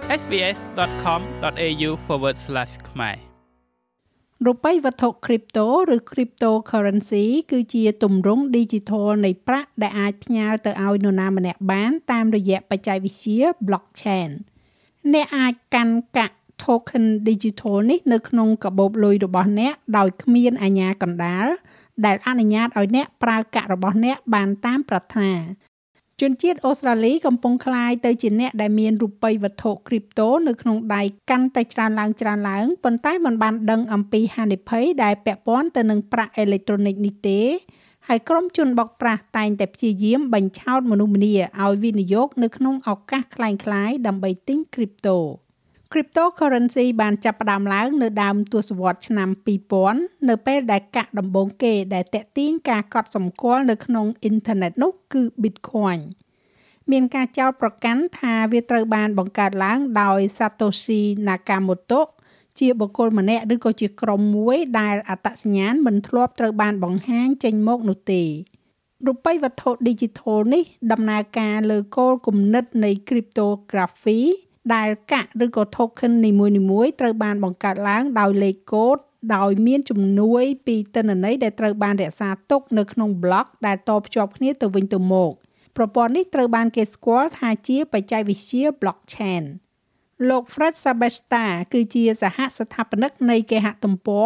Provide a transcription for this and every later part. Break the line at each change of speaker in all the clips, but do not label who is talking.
sbs.com.au/khmer
រូបិយវត្ថុ crypto ឬ cryptocurrency គឺជាទម្រង់ digital នៃប្រាក់ដែលអាចផ្ញើទៅឲ្យនរណាម្នាក់បានតាមរយៈបច្ចេកវិទ្យា blockchain អ្នកអាចកាន់កាក់ token digital នេះនៅក្នុងកាបូបលុយរបស់អ្នកដោយគ្មានអាជ្ញាកណ្ដាលដែលអនុញ្ញាតឲ្យអ្នកប្រើកាក់របស់អ្នកបានតាមប្រាថ្នាជនជាតិអូស្ត្រាលីកំពុងក្លាយទៅជាអ្នកដែលមានរូបិយវត្ថុ crypto នៅក្នុងដៃកាន់តែច្រើនឡើងប៉ុន្តែមិនបានដឹងអំពីហានិភ័យដែលពាក់ព័ន្ធទៅនឹងប្រាក់អេឡិចត្រូនិកនេះទេហើយក្រុមជនបោកប្រាស់តែងតែព្យាយាមបញ្ឆោតមនុស្សម្នាឲ្យវិនិយោគនៅក្នុងឱកាសคล้ายៗដើម្បីទិញ cryptocurrency បានចាប់ផ្ដើមឡើងនៅដើមទសវត្សរ៍ឆ្នាំ 2000 នៅពេលដែលកាក់ដំបូងគេដែលទាក់ទាញការកត់សម្គាល់នៅក្នុងអ៊ីនធឺណិតនោះគឺ Bitcoin មានការចោទប្រកាន់ថាវាត្រូវបានបង្កើតឡើងដោយ Satoshi Nakamoto ជាបុគ្គលម្នាក់ឬក៏ជាក្រុមមួយដែលអត្តសញ្ញាណមិនធ្លាប់ត្រូវបានបង្ហាញចេញមកនោះទេរូបិយវត្ថុ digital នេះដំណើរការលើគោលគំនិតនៃ cryptographyដែលកាក់ឬក៏ token នីមួយៗត្រូវបានបង្កើតឡើងដោយលេខកូដដោយមានជំនួយពីទិន្នន័យដែលត្រូវបានរក្សាទុកនៅក្នុង block ដែលតភ្ជាប់គ្នាទៅវិញទៅមកប្រព័ន្ធនេះត្រូវបានគេស្គាល់ថាជាបច្ចេកវិទ្យា blockchain លោក Fred Sebesta គឺជាសហស្ថាបនិកនៃគេហទំព័រ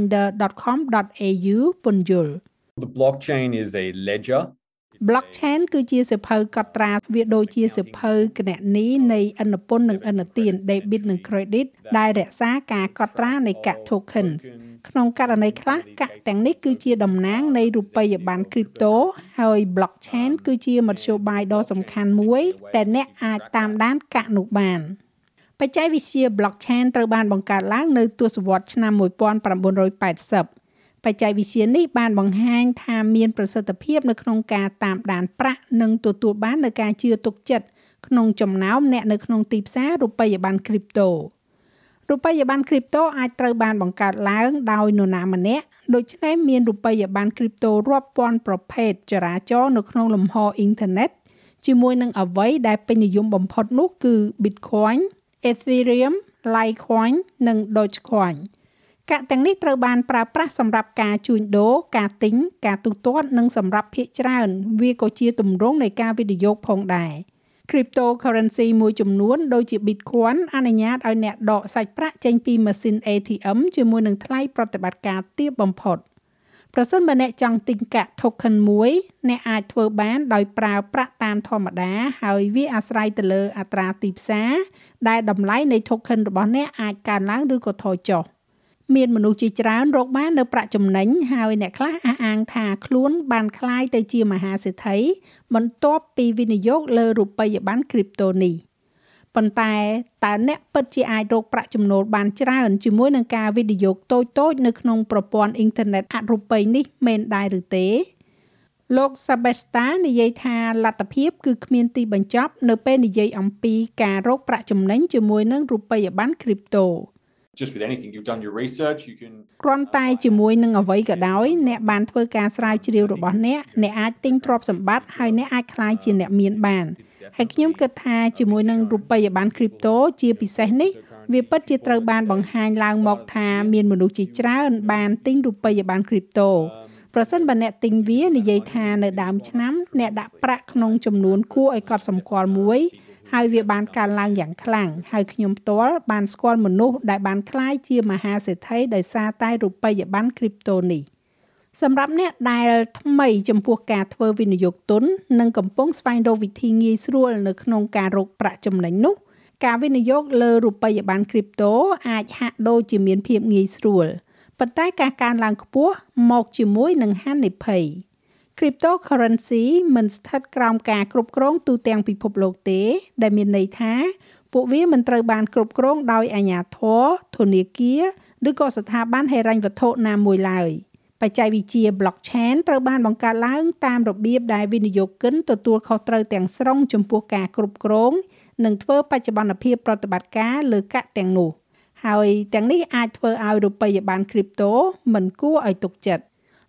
finder.com.au ពន្យល់
The blockchain is a ledger
blockchain គឺជាសៀវភៅកត់ត្រាវាដូចជាសៀវភៅគណនីនៃឥណពន្ធនិងឥណទាន debit និង credit ដែលរក្សាការកត់ត្រានៃកាក់ tokens ក្នុងករណីខ្លះកាក់ទាំងនេះគឺជាតំណាងនៃរូបិយប័ណ្ណ crypto ហើយ blockchain គឺជាមធ្យោបាយដ៏សំខាន់មួយដែលអ្នកអាចតាមដានកាក់នោះបានបច្ចេកវិទ្យា blockchain ត្រូវបានបង្កើតឡើងនៅទសវត្សរ៍ឆ្នាំ 1980បច្ចេកវិទ្យានេះបានបង្ហាញថាមានប្រសិទ្ធភាពនៅក្នុងការតាមដានប្រាក់និងទទួលបាននូវការជឿទុកចិត្តក្នុងចំណោមអ្នកនៅក្នុងទីផ្សាររូបិយប័ណ្ណ crypto រូបិយប័ណ្ណ crypto អាចត្រូវបានបង្កើតឡើងដោយនរណាម្នាក់ដូច្នេះមានរូបិយប័ណ្ណ crypto រាប់ពាន់ប្រភេទចរាចរណ៍នៅក្នុងលំហអ៊ីនធឺណិតជាមួយនឹងអ្វីដែលពេញនិយមបំផុតនោះគឺ Bitcoin, Ethereum, Litecoin និង Dogecoinកាក់ទាំងនេះត្រូវបានប្រើប្រាស់សម្រាប់ការជួញដូរការទិញការទូទាត់និងសម្រាប់ភាគច្រើនវាក៏ជាទម្រង់នៃការវិនិយោគផងដែរ cryptocurrency មួយចំនួនដូចជា Bitcoin អនុញ្ញាតឲ្យអ្នកដកសាច់ប្រាក់ចេញពីម៉ាស៊ីន ATM ជាមួយនឹងថ្លៃប្រតិបត្តិការទាបបំផុតប្រសិនបើអ្នកចង់ទិញកាក់ token មួយអ្នកអាចធ្វើបានដោយប្រើប្រាក់តាមធម្មតាហើយវាអាស្រ័យទៅលើអត្រាទីផ្សារដែលតម្លៃនៃ token របស់អ្នកអាចកើនឡើងឬក៏ថយចុះមានមនុស្សជាច្រើនរកបាននៅប្រាក់ចំណេញហើយអ្នកខ្លះអះអាងថាខ្លួនបានក្លាយទៅជាមហាសេដ្ឋីបន្ទាប់ពីវិនិយោគលើរូបិយប័ណ្ណ crypto នេះប៉ុន្តែតើអ្នកពិតជាអាចរកប្រាក់ចំណូលបានច្រើនជាមួយនឹងការវិនិយោគតូចៗនៅក្នុងប្រព័ន្ធអ៊ីនធឺណិតអរូបីនេះមែនដែរឬទេលោក Sebesta និយាយថាលទ្ធភាពគឺគ្មានទីបញ្ចប់នៅពេលនិយាយអំពីការរកប្រាក់ចំណេញជាមួយនឹងរូបិយប័ណ្ណ crypto
Just with anything you've done your research you can
គ្រាន់តែជាមួយនឹងអ្វីក៏ដោយអ្នកបានធ្វើការស្រាវជ្រាវរបស់អ្នកអាចទិញទ្រព្យសម្បត្តិហើយអ្នកអាចក្លាយជាអ្នកមានបានហើយខ្ញុំគិតថាជាមួយនឹងរូបិយប័ណ្ណ crypto ជាពិសេសនេះវាពិតជាត្រូវបានបង្ហាញឡើងមកថាមានមនុស្សជាច្រើនបានទិញរូបិយប័ណ្ណ crypto ប្រសិនបើអ្នកទិញវានិយាយថានៅដើមឆ្នាំអ្នកដាក់ប្រាក់ក្នុងចំនួនគួរឲ្យកត់សម្គាល់មួយហើយវាបានកើនឡើងយ៉ាងខ្លាំងហើយខ្ញុំផ្ទាល់បានស្គាល់មនុស្សដែលបានក្លាយជាមហាសេដ្ឋីដោយសារតែរូបិយប័ណ្ណ crypto នេះសម្រាប់អ្នកដែលថ្មីចំពោះការធ្វើវិនិយោគទុននិងកំពុងស្វែងរកវិធីងាយស្រួលនៅក្នុងការរកប្រាក់ចំណេញនោះការវិនិយោគលើរូបិយប័ណ្ណ crypto អាចហាក់ដូចជាមានភាពងាយស្រួលប៉ុន្តែការកើនឡើងខ្ពស់មកជាមួយនឹងហានិភ័យcryptocurrency មិនស្ថិតក្រោមការគ្រប់គ្រងទូទាំងពិភពលោកទេដែលមានន័យថាពួកវាមិនត្រូវបានគ្រប់គ្រងដោយអាជ្ញាធរធនាគារឬក៏ស្ថាប័នហិរញ្ញវត្ថុណាមួយឡើយបច្ចេកវិទ្យា blockchain ត្រូវបានបង្កើតឡើងតាមរបៀបដែលវិនិយោគិនទទួលខុសត្រូវទាំងស្រុងចំពោះការគ្រប់គ្រងនិងធ្វើបច្ចុប្បន្នភាពប្រតិបត្តិការលើកាក់ទាំងនោះហើយទាំងនេះអាចធ្វើឲ្យរូបិយប័ណ្ណ crypto មិនគួរឲ្យទុកចិត្ត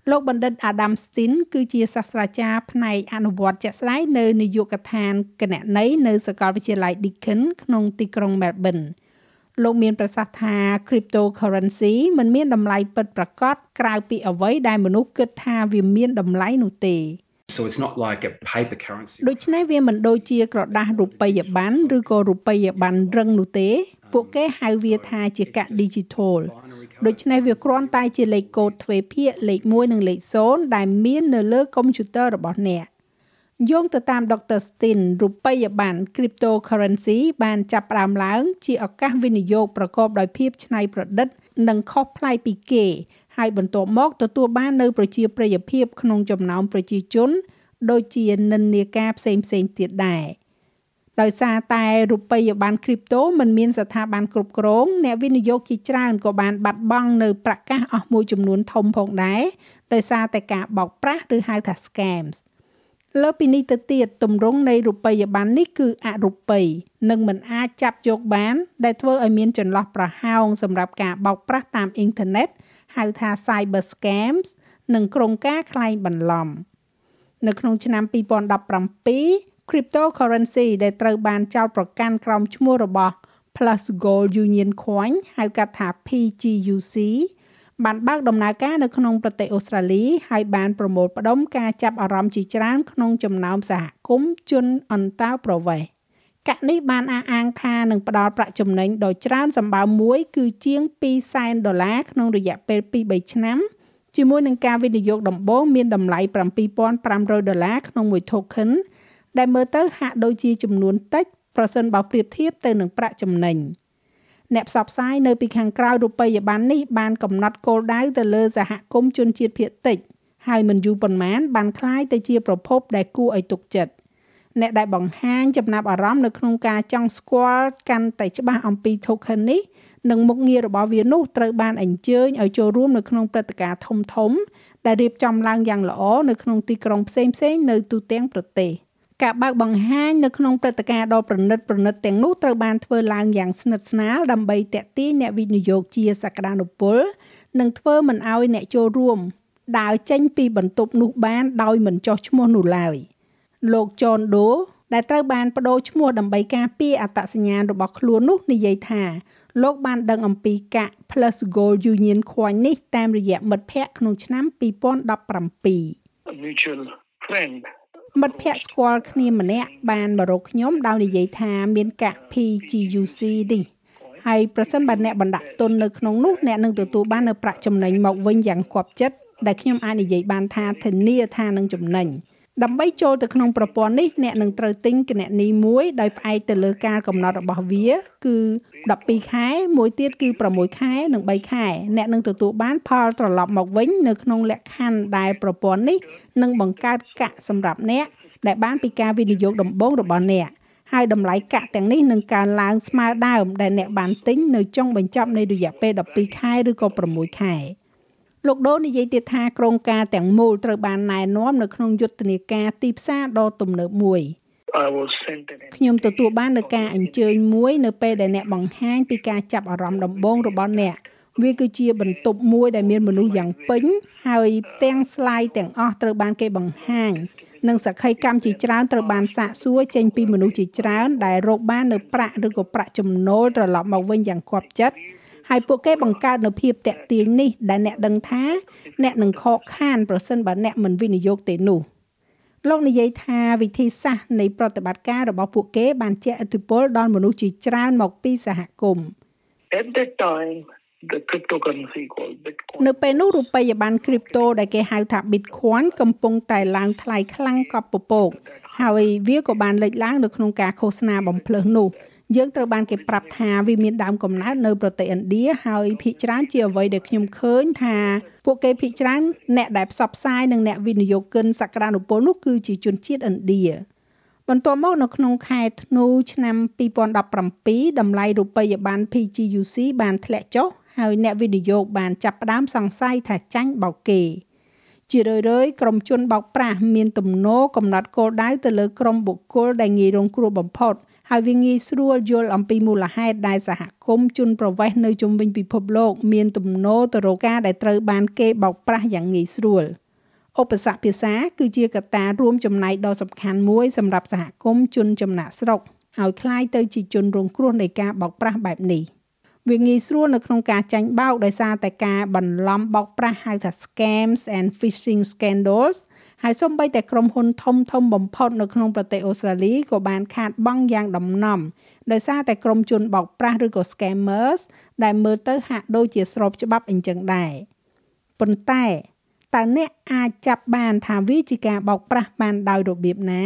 លោកបណ្ឌិត Adam Stein គឺជាសាស្ត្រាចារ្យផ្នែកអនុវត្តជាក់ស្ដែងនៅនាយកដ្ឋានគណនេយ្យនៅសាកលវិទ្យាល័យ Deakin ក្នុងទីក្រុង Melbourne លោកមានប្រសាសន៍ថា cryptocurrency មិនមានតម្លៃពិតប្រាកដក្រៅពីអ្វីដែលមនុស្សគិតថាវាមានតម្លៃនោះទេ
So it's not like a paper currency.
ដូច្នេះវាមិនដូចជាក្រដាសរូបិយប័ណ្ណឬក៏រូបិយប័ណ្ណរឹងនោះទេពួកគេហៅវាថាជាកាក់ digital ដូច្នេះវាគ្រាន់តែជាលេខកូដទ្វេភាគលេខ1និងលេខ0ដែលមាននៅលើកុំព្យូទ័ររបស់អ្នកយោងទៅតាម Dr. Stein រូបិយប័ណ្ណ cryptocurrency បានចាប់ផ្ដើមឡើងជាឱកាសវិនិយោគប្រកបដោយភាពច្នៃប្រឌិតនិងខុសប្លែកពីគេហើយបន្ទាប់មកទទួលបាននៅប្រជាប្រិយភាពក្នុងចំណោមប្រជាជនដូចជានិន្នាការផ្សេងៗទៀតដែរដោយសារតែរូបិយប័ណ្ណ crypto មិនមានស្ថាប័នគ្រប់គ្រងអ្នកវិនិយោគជាច្រើនក៏បានបាត់បង់នៅប្រាក់កាសអស់មួយចំនួនធំផងដែរដោយសារតែការបោកប្រាស់ឬហៅថា scams លើពីនេះទៅទៀតទម្រង់នៃរូបិយប័ណ្ណនេះគឺអរូបីនិងមិនអាចចាប់យកបានដែលធ្វើឲ្យមានចន្លោះប្រហោងសម្រាប់ការបោកប្រាស់តាមអ៊ីនធឺណិតហៅថា cyber scams និងក្រុមការក្លែងបន្លំនៅក្នុងឆ្នាំ2017 cryptocurrency ដែលត្រូវបានចោទប្រកាន់ក្រោមឈ្មោះរបស់ Plus Gold Union Coin ហៅកាត់ថា PGUC បានបើកដំណើរការនៅក្នុងប្រទេសអូស្ត្រាលីហើយបានប្រមូលផ្ដុំការចាប់អារម្មណ៍ជាច្រើនក្នុងចំណោមសហគមន៍ជនអន្តោប្រវេសន៍កាក់នេះបានអះអាងថានឹងផ្ដល់ប្រាក់ចំណេញដ៏ច្រើនសម្បើមមួយគឺជាង$200,000ក្នុងរយៈពេល2-3ឆ្នាំជាមួយនឹងការវិនិយោគដំបូងមានតម្លៃ$7,500ក្នុងមួយ token ដែលមើលទៅហាក់ដូចជាចំនួនតិចប្រសិនបើប្រៀបធៀបទៅនឹងប្រាក់ចំណេញអ្នកផ្សព្វផ្សាយនៅពីខាងក្រៅរូបិយប័ណ្ណនេះបានកំណត់គោលដៅទៅលើសហគមន៍ជនជាតិភាគតិចហើយមិនយូរប៉ុន្មានបានក្លាយទៅជាប្រភពដែលគួរឲ្យទុកចិត្តអ្នកដែលបង្ហាញចំណាប់អារម្មណ៍នៅក្នុងការចង់ស្គាល់កាន់តែច្បាស់អំពី token នេះនិងមុខងាររបស់វានោះត្រូវបានអញ្ជើញឲ្យចូលរួមនៅក្នុងព្រឹត្តិការណ៍ធំៗដែលរៀបចំឡើងយ៉ាងល្អនៅក្នុងទីក្រុងផ្សេងៗនៅទូទាំងប្រទេសការបើកបង្ហាញនៅក្នុងព្រឹត្តិការណ៍ដ៏ប្រណិតទាំងនោះត្រូវបានធ្វើឡើងយ៉ាងស្និទ្ធស្នាលដើម្បីទាក់ទាញអ្នកវិនិយោគជាសក្តានុពលនិងធ្វើមិនឲ្យអ្នកចូលរួមដើរចេញពីបន្ទប់នោះបានដោយមិនចុះឈ្មោះនោះឡើយលោក John Doe ដែលត្រូវបានប្តូរឈ្មោះដើម្បីការពារអត្តសញ្ញាណរបស់ខ្លួននោះនិយាយថាលោកបានដឹងអំពីកាក់ Plus Gold Union Coin នេះតាមរយៈមិត្តភ័ក្តិក្នុងឆ្នាំ2017
mutual friend
មិត្តភ័ក្តិស្គាល់គ្នាម្នាក់បានមករកខ្ញុំដោយនិយាយថាមានកាក់ PGUC នេះហើយប្រសិនបើអ្នកបណ្ដាក់ទុននៅក្នុងនោះអ្នកនឹងទទួលបាននៅប្រាក់ចំណេញមកវិញយ៉ាងគាប់ចិត្តដែលខ្ញុំអាចនិយាយបានថាធានាថានឹងចំណេញដើម្បីចូលទៅក្នុងប្រព័ន្ធនេះអ្នកនឹងត្រូវទិញគណនីមួយដោយផ្អែកទៅលើការកំណត់របស់វាគឺ12ខែមួយទៀតគឺ6ខែនិង3ខែអ្នកនឹងទទួលបានផលត្រឡប់មកវិញនៅក្នុងលក្ខខណ្ឌដែលប្រព័ន្ធនេះនឹងបង្កើតកាក់សម្រាប់អ្នកដែលបានពីការវិនិយោគដំបូងរបស់អ្នកហើយតម្លៃកាក់ទាំងនេះនឹងកើនឡើងស្មើដើមដែលអ្នកបានទិញនៅចុងបញ្ចប់នៃរយៈពេល12ខែឬក៏6ខែលោកដូនិយាយទៀតថាក្រុមការទាំងមូលត្រូវបានណែនាំនៅក្នុងយុទ្ធនាការទីផ្សារដ៏ទំនើបមួយខ្ញុំទទួលបាននូវការអញ្ជើញមួយនៅពេលដែលអ្នកបង្ហាញពីការចាប់អារម្មណ៍ដំបូងរបស់អ្នកវាគឺជាបន្ទប់មួយដែលមានមនុស្សយ៉ាងពេញហើយទាំង slide ទាំងអស់ត្រូវបានគេបង្ហាញនិងសក្ខីកម្មជាច្រើនត្រូវបានសាកសួរចេញពីមនុស្សជាច្រើនដែលរកបាននៅប្រាក់ឬក៏ប្រាក់ចំណូលត្រឡប់មកវិញយ៉ាងគាប់ចិត្តហើយពួកគេបង្កើតនូវភាពតាក់ទាញនេះដែលអ្នកដឹងថាអ្នកនឹងខកខានប្រសិនបើអ្នកមិនវិនិយោគទេនោះលោកនិយាយថាវិធីសាស្ត្រនៃប្រតិបត្តិការរបស់ពួកគេបានជះឥទ្ធិពលដល់មនុស្សជាច្រើនមកពីសហគមន៍
at that time the cryptocurrency called Bitcoin
នៅពេលនោះរូបិយប័ណ្ណ crypto ដែលគេហៅថា Bitcoin កំពុងតែឡើងថ្លៃខ្លាំងកប់ពពកហើយវាក៏បានលេចឡើងនៅក្នុងការឃោសនាបំភ្លើសនោះយើងត្រូវបានគេប្រាប់ថាវាមានដើមកំណើតនៅប្រទេសឥណ្ឌាហើយភាគច្រើនជាអ្វីដែលខ្ញុំឃើញថាពួកគេភាគច្រើនអ្នកដែលផ្សព្វផ្សាយនិងអ្នកវិនិយោគិនសក្តានុពលនោះគឺជាជនជាតិឥណ្ឌាបន្ទាប់មកនៅក្នុងខែធ្នូឆ្នាំ2017តម្លៃរូបិយប័ណ្ណ PGUC បានធ្លាក់ចុះហើយអ្នកវិនិយោគបានចាប់ផ្ដើមសង្ស័យថាចាញ់បោកគេជារឿយៗក្រុមជនបោកប្រាស់មានទំនោរកំណត់គោលដៅទៅលើក្រុមបុគ្គលដែលងាយរងគ្រោះបំផុតហើយវាងាយស្រួលយល់អំពីមូលហេតុដែលសហគមន៍ជនប្រវេសន៍នៅជុំវិញពិភពលោកមានទំនោរទៅរកការដែលត្រូវបានគេបោកប្រាស់យ៉ាងងាយស្រួលឧបសគ្គភាសាគឺជាកត្តារួមចំណែកដ៏សំខាន់មួយសម្រាប់សហគមន៍ជនចំណាក់ស្រុកឲ្យคล้ายទៅជាជនរងគ្រោះនៃការបោកប្រាស់បែបនេះវាងាយស្រួលនៅក្នុងការចាញ់បោកដោយសារតែការបន្លំបោកប្រាស់ហៅថា scams and phishing scandals ហើយសូម្បីតែក្រុមហ៊ុនធំបំផុតនៅក្នុងប្រទេសអូស្ត្រាលីក៏បានខាតបង់យ៉ាងដំណំដោយសារតែក្រុមជនបោកប្រាស់ឬក៏ scammers ដែលមើលទៅហាក់ដូចជាស្របច្បាប់អញ្ចឹងដែរប៉ុន្តែតើអ្នកអាចចាប់បានថាវាជាការបោកប្រាស់បានដោយរបៀបណា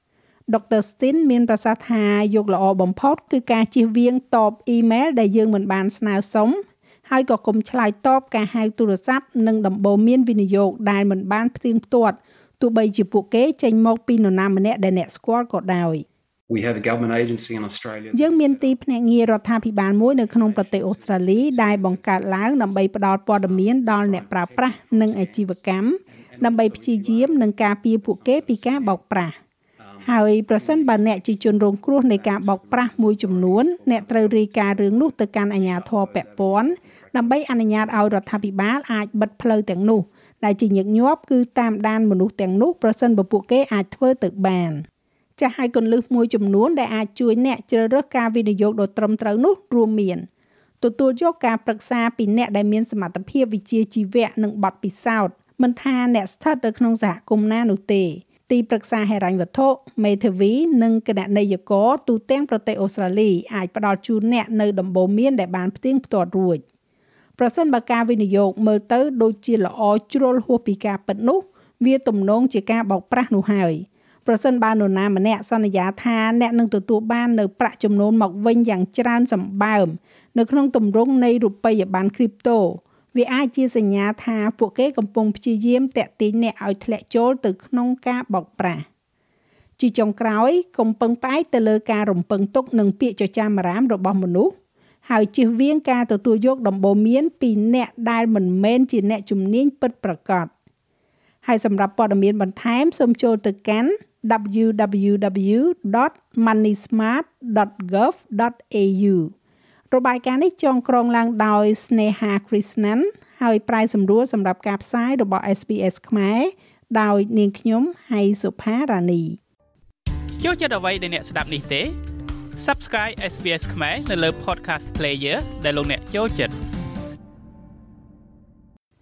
Dr. Stin មានប្រសាសន៍ថាយកល្អបំផុតគឺការជៀសវាងតបអ៊ីមែលដែលយើងមិនបានស្នើសុំហើយក៏កុំឆ្លើយតបការហៅទូរស័ព្ទនិងដំបូន្មានវិនិយោគដែលមិនបានផ្ទៀងផ្ទាត់ទោះបីជាពួកគេចេញមកពីនរណាម្នាក់ដែលអ្នកស្គាល់ក៏ដោយ
We have a government agency in Australia.
យើងមានទីភ្នាក់ងាររដ្ឋាភិបាលមួយនៅក្នុងប្រទេសអូស្ត្រាលីដែលបង្កើតឡើងដើម្បីផ្តល់ព័ត៌មានដល់អ្នកប្រើប្រាស់និងអាជីវកម្មដើម្បីព្យាយាមនិងការពារពួកគេពីការបោកប្រាស់ហើយប្រសិនបើអ្នកជាជនរងគ្រោះនៃការបោកប្រាស់មួយចំនួនអ្នកត្រូវរាយការណ៍រឿងនោះទៅកាន់អាជ្ញាធរពាក់ព័ន្ធដើម្បីអនុញ្ញាតឲ្យរដ្ឋាភិបាលអាចបិទផ្លូវទាំងនោះដែលជាញឹកញាប់គឺតាមដានមនុស្សទាំងនោះប្រសិនបើពួកគេអាចធ្វើទៅបានចាស់ហើយកន្លឹះមួយចំនួនដែលអាចជួយអ្នកជ្រើសរើសការវិនិយោគដ៏ត្រឹមត្រូវនោះរួមមានទទួលយកការប្រឹក្សាពីអ្នកដែលមានសមត្ថភាពវិជ្ជាជីវៈនិងបទពិសោធន៍មិនថាអ្នកស្ថិតនៅក្នុងសហគមន៍ណានោះទេទីប្រឹក្សាហិរញ្ញវត្ថុមេធាវីនិងគណនេយ្យករទូទាំងប្រទេសអូស្ត្រាលីអាចផ្ដល់ជូនអ្នកនៅដំបូន្មានដែលបានផ្ទៀងផ្ទាត់រួចប្រសិនបើការវិនិយោគមើលទៅដូចជាល្អជ្រុលហួសពីការពិតនោះវាទំនងជាការបោកប្រាស់នោះហើយប្រសិនបើនរណាម្នាក់សន្យាថាអ្នកនឹងទទួលបាននៅប្រាក់ចំណូលមកវិញយ៉ាងច្រើនសម្បើមនៅក្នុងទម្រង់នៃរូបិយប័ណ្ណ crypto វាអាចជាសញ្ញាថាពួកគេកំពុងព្យាយាមទាក់ទាញអ្នកឲ្យធ្លាក់ចូលទៅក្នុងការបោកប្រាស់ជាចុងក្រោយកុំពឹងផ្អែកទៅលើការរំពឹងទុកនឹងពាក្យចចាមអារាមរបស់មនុស្សហើយជៀសវាងការទទួលយកដំបូន្មានពីអ្នកដែលមិនមែនជាអ្នកជំនាញពិតប្រាកដហើយសម្រាប់ព័ត៌មានបន្ថែមសូមចូលទៅកាន់ www.moneysmart.gov.au របាយការណ៍នេះចងក្រងឡើងដោយស្នេហា Krishnan ហើយប្រាយសម្រួលសម្រាប់ការផ្សាយរបស់ SBS ខ្មែរដោយនាងខ្ញុំហៃសុផារ៉ានី
ចូលចិត្តអ្វីដែលអ្នកស្ដាប់នេះទេ Subscribe SBS ខ្មែរនៅលើ Podcast Player ដែលលោកអ្នកចូលចិត្ត